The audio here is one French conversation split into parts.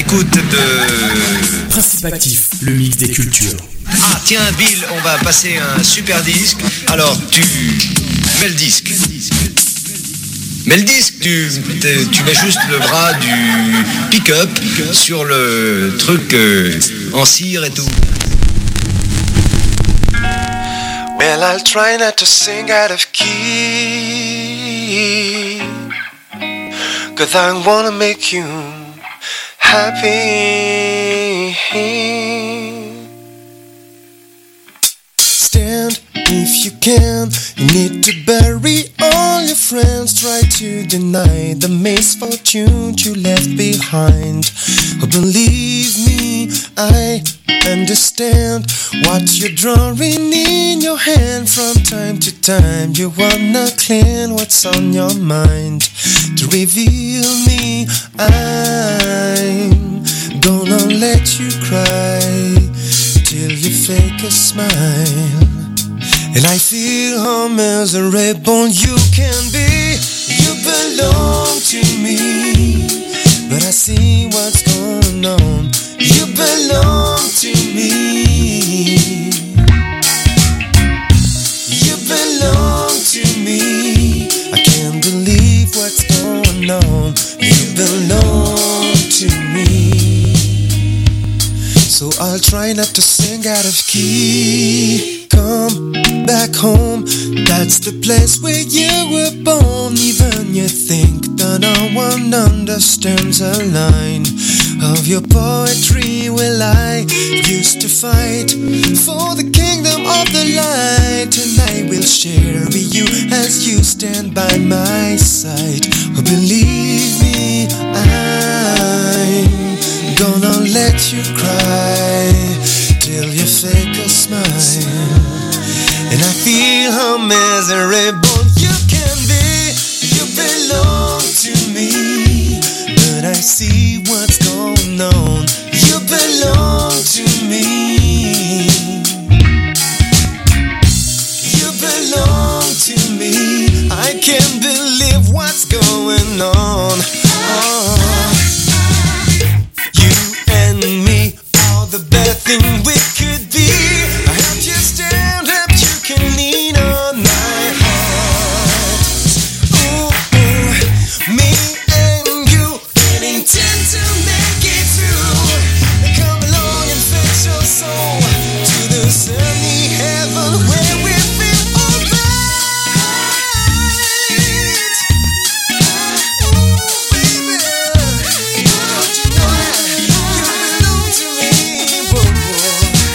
écoute de... Principe Actif, le mix des cultures. Ah tiens Bill, on va passer un super disque. Alors tu mets le disque. Mais le disque, tu mets juste le bras du pick-up sur le truc en cire et tout. Well, I'll try not to sing out of key, 'cause I wanna make you happy. Stand if you can. You need to bury all your friends. Try to deny the misfortune you left behind. Oh, believe me, I understand what you're drawing in your hand. From time to time you wanna clean what's on your mind. To reveal me, I'm gonna let you cry till you fake a smile. And I feel how miserable you can be. You belong to me, but I see what's going on. You belong to me. You belong to me. I can't believe what's going on. You belong to me. So I'll try not to sing out of key. Come back home, that's the place where you were born. Even you think that no one understands a line of your poetry. Well, I used to fight for the kingdom of the light, and I will share with you as you stand by my side. Oh, believe me, I'm gonna let you cry till you fake a smile. And I feel how miserable you can be. You belong to me, but I see what's going on. You belong to me. You belong to me. I can't believe what's going on. Oh. You and me are the best thing we could be. I help you stand up. Can lean on my heart. Ooh, me and you can intend to make it through. Come along and fix your soul to the sunny heaven where we feel alright. Ooh, baby, don't you know that you belong to me? Whoa, whoa.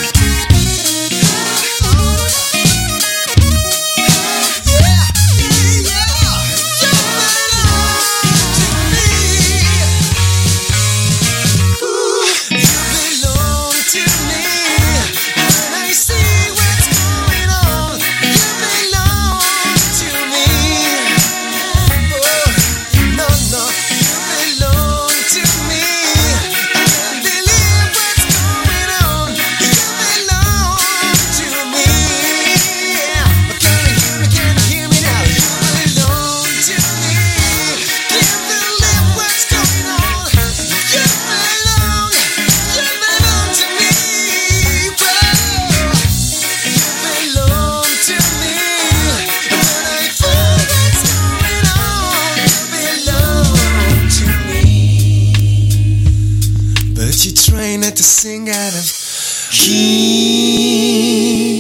To sing out of key.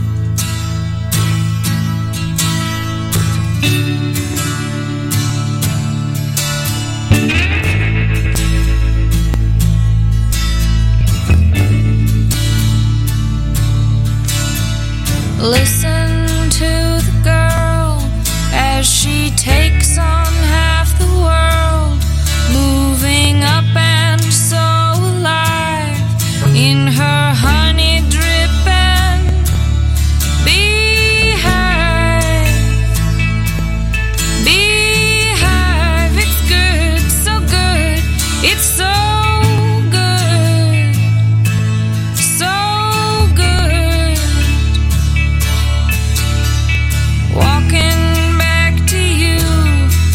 Listen to the girl as she takes on half the world, moving up and so alive in her honey dripping beehive. Beehive, it's good, so good, it's so good, so good. Walking back to you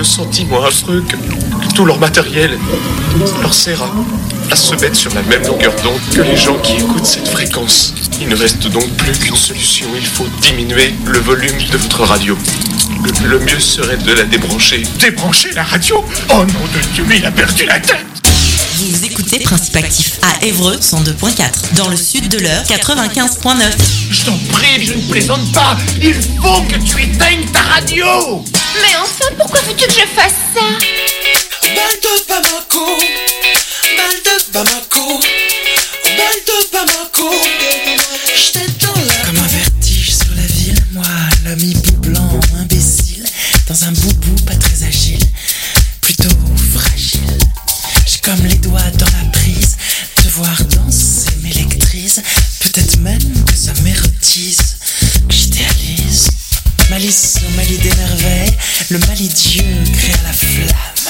sentiment affreux que tout leur matériel leur sert à se mettre sur la même longueur d'onde que les gens qui écoutent cette fréquence. Il ne reste donc plus qu'une solution, il faut diminuer le volume de votre radio. Le mieux serait de la débrancher. Débrancher la radio? Oh non de Dieu, mais il a perdu la tête! Vous écoutez Principe Actif à Évreux 102.4, dans le sud de l'heure 95.9. Je t'en prie, je ne plaisante pas. Il faut que tu éteignes ta radio. Mais enfin, pourquoi veux-tu que je fasse ça? Bal de Bamako, bal de Bamako, bal de Bamako. J'étais dans la... Comme un vertige sur la ville, moi, l'ami bout blanc, imbécile, dans un boubou pas très agile, plutôt fragile. J'ai comme les doigts dans la prise, te voir danser m'électrise, peut-être même que ça m'érotise, que j'idéalise. Malice au Mali des merveilles, le Mali Dieu créa la flamme.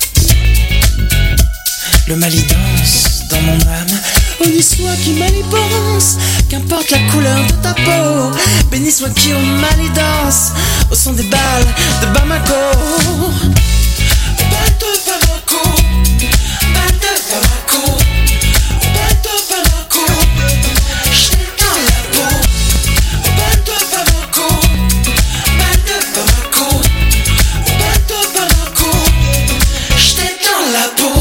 Le Mali danse dans mon âme. Honni soit qui Mali pense, qu'importe la couleur de ta peau. Béni soit qui au Mali danse, au son des balles de Bamako. Bal de Bamako, bal de Bamako, bal de Bamako. J'étais dans la peau. Bal de Bamako, bal de Bamako, bal de Bamako. J'étais dans la peau.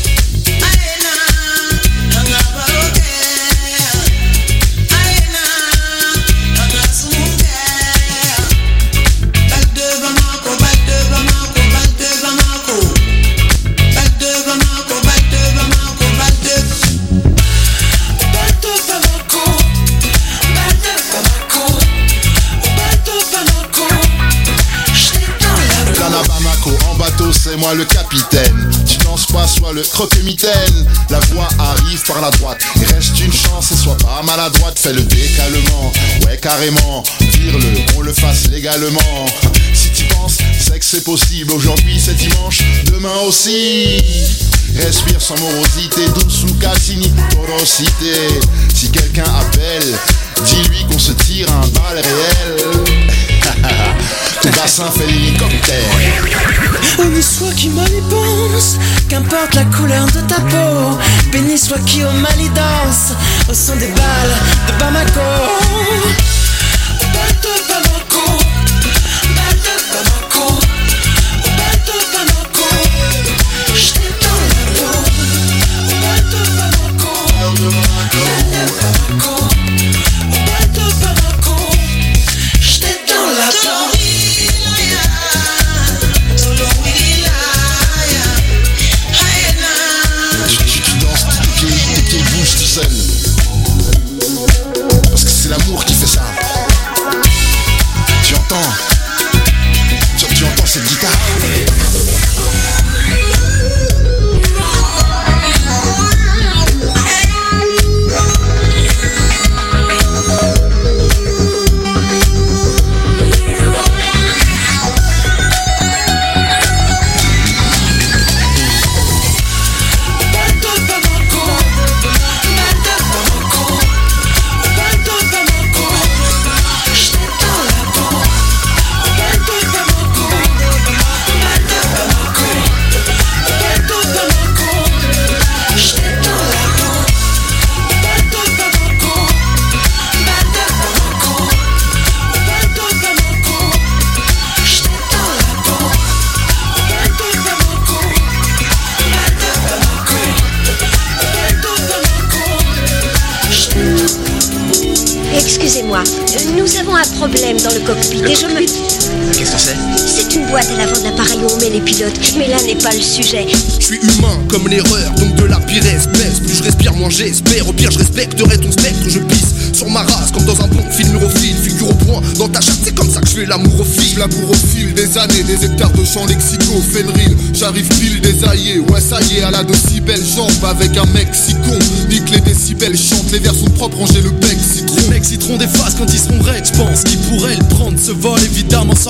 C'est moi le capitaine. Tu danses pas, sois le croque-mitaine. La voix arrive par la droite. Il reste une chance et sois pas maladroite. Fais le décalement, ouais carrément. Vire-le, qu'on le fasse légalement. Si tu penses, c'est que c'est possible. Aujourd'hui c'est dimanche, demain aussi. Respire sans morosité, douce ou Cassini, porosité. Si quelqu'un appelle, dis-lui qu'on se tire un bal réel. Ton bassin fait l'hélicoptère. Honni soit qui Mali pense, qu'importe la couleur de ta peau. Béni soit qui au Mali danse, au son des balles de Bamako. Bal de Bamako, bal de Bamako, bal de Bamako. J'étais dans la peau. Bal de Bamako, bal de Bamako, bal de Bamako. J'étais dans la peau. Parce que c'est l'amour qui fait ça. Tu entends cette guitare. Excusez-moi, nous avons un problème dans le cockpit et je me... Qu'est-ce que c'est? C'est une boîte à l'avant de l'appareil où on met les pilotes, mais là n'est pas le sujet. Je suis humain comme l'erreur, donc de la pire espèce. Plus je respire, moins j'espère. Au pire je respecterai ton spectre. Je pisse sur ma race comme dans un bon film urophile. Figure au point dans ta chatte, c'est comme ça que je fais l'amour au fil. Je laboure au fil des années, des hectares de champs lexicaux, Fenril. J'arrive pile désaillé, ouais ça y est, elle a de si belles jambes avec un mec si con. Nique les décibels, chante les vers sont propres, ranger le bec citron. Les mecs citron des faces quand ils seront raides, j'pense qu'ils pourraient le prendre. Ce vol évidemment sort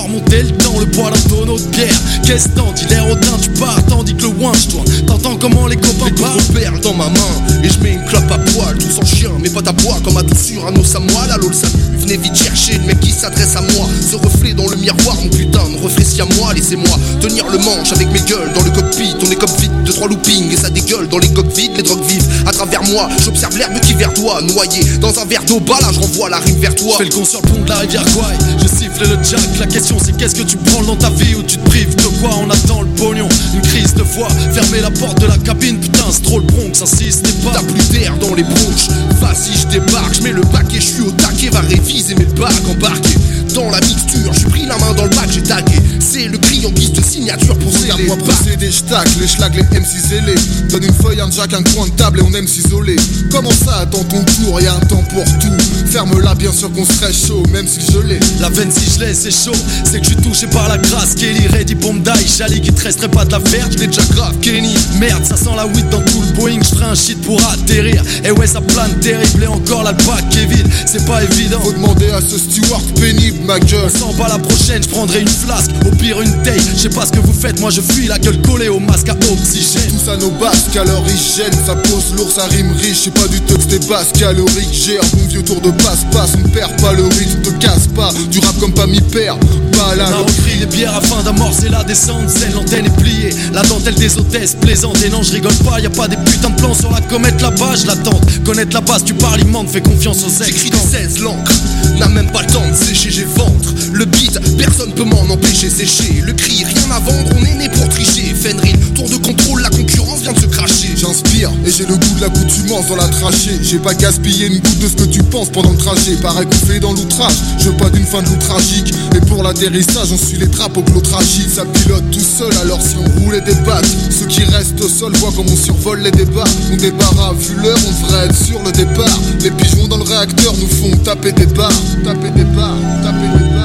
remonter le temps, le poids d'un tonneau de bière. Qu'est-ce t'en dis, l'air hautain, tu pars, tandis que le ouinge tourne. T'entends comment les copains parlent, perles dans ma main. Et je mets une clope à poil, tout sans chien, mais pas ta bois, comme à tout sur un os à moi, la lol Samu. Venez vite chercher le mec qui s'adresse à moi. Ce reflet dans le miroir, mon putain de reflet si à moi. Laissez-moi tenir le manche avec mes gueules dans le cockpit. On écope vite, 2-3 loopings et ça dégueule dans les coques vides, les drogues vives. À travers moi, j'observe l'herbe qui verdoie, noyé dans un verre d'eau bas, là je renvoie la rime vers toi. Je fais le con sur le pont de la rivière Kouai, je siffle le jack. La question c'est qu'est-ce que tu prends dans ta vie ou tu te prives de quoi? On attend le pognon, une crise de foi. Fermez la porte de la cabine, putain c'est trop le Bronx, insistez pas. T'as plus d'air dans les bronches, vas-y je débarque, je mets le paquet, je suis au taquet, va réviser mes bacs embarqués. Dans la mixture, j'ai pris la main dans le bac, j'ai tagué. C'est le cri en guise de signature pour serrer les moi procéder, je tacle, les schlags, les MC zélés. Donne une feuille, un jack, un coin de table et on aime s'isoler. Comment ça, attends ton tour, y'a un temps pour tout. Ferme-la, bien sûr qu'on serait chaud, même si je l'ai. La veine si je l'ai, c'est chaud, c'est que je suis touché par la grâce. Kelly, ready pour me die, Chali qui te resterait pas de la verte. Je l'ai déjà grave, Kenny, merde, ça sent la weed dans tout le Boeing. Je ferai un shit pour atterrir, et ouais ça plane terrible. Et encore là le bac est vide, c'est pas évident. Faut demander à ce steward pénible, ma gueule. Sans pas la prochaine, je prendrai une flasque, au pire une taille. Je sais pas ce que vous faites, moi je fuis la gueule collée au masque à oxygène. Tous à nos basques, alors ils gênent. Ça pose lourd, ça rime riche. C'est pas du tout des basses caloriques. J'ai un bon vieux tour de passe-passe. On perd pas le rythme, te casse pas. Du rap comme pas mi-père, pas là. On a repris les bières afin d'amorcer la descente. Zen, l'antenne est pliée, la dentelle des hôtesses plaisante. Et non, je rigole pas, y a pas des putains de plans sur la comète là-bas, je l'attente. Connaître la base, tu parles, il manque, fais confiance aux ex. J'écris des 16 l'encre, n'a même pas le temps de sécher, j'ai ventre. Le beat, personne peut m'en empêcher sécher. Le cri, rien à vendre, on est né pour tricher. Fenrir, tour de contrôle, la concurrence vient de se cracher. J'inspire et j'ai le goût de l'accoutumance dans la trachée. J'ai pas gaspillé une goutte de ce que tu penses pendant le trajet. Pareil qu'on fait dans l'outrage, je veux pas d'une fin de loup tragique. Et pour l'atterrissage, on suit les drapeaux que l'eau tragique. Ça pilote tout seul, alors si on roule et débatte, ceux qui restent au sol voient comme on survole les débats. On débarre, vu l'heure, on devrait être sur le départ. Les pigeons dans le réacteur nous font taper des barres. Taper des barres, taper des barres.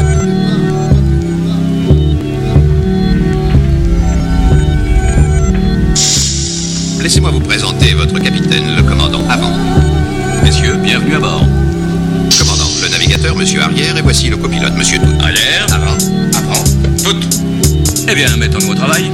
Laissez-moi vous présenter votre capitaine, le commandant Avant. Messieurs, bienvenue à bord. Commandant, le navigateur, monsieur Arrière, et voici le copilote, monsieur Tout. À l'air. Avant, avant, Tout. Eh bien, mettons-nous au travail.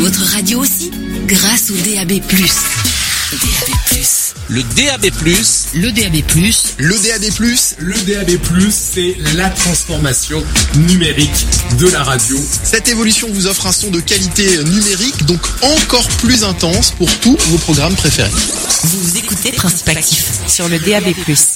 Votre radio aussi, grâce au DAB+. Le DAB+, le DAB+, le DAB+, le DAB+, c'est la transformation numérique de la radio. Cette évolution vous offre un son de qualité numérique, donc encore plus intense pour tous vos programmes préférés. Vous écoutez Principe Actif sur le DAB+.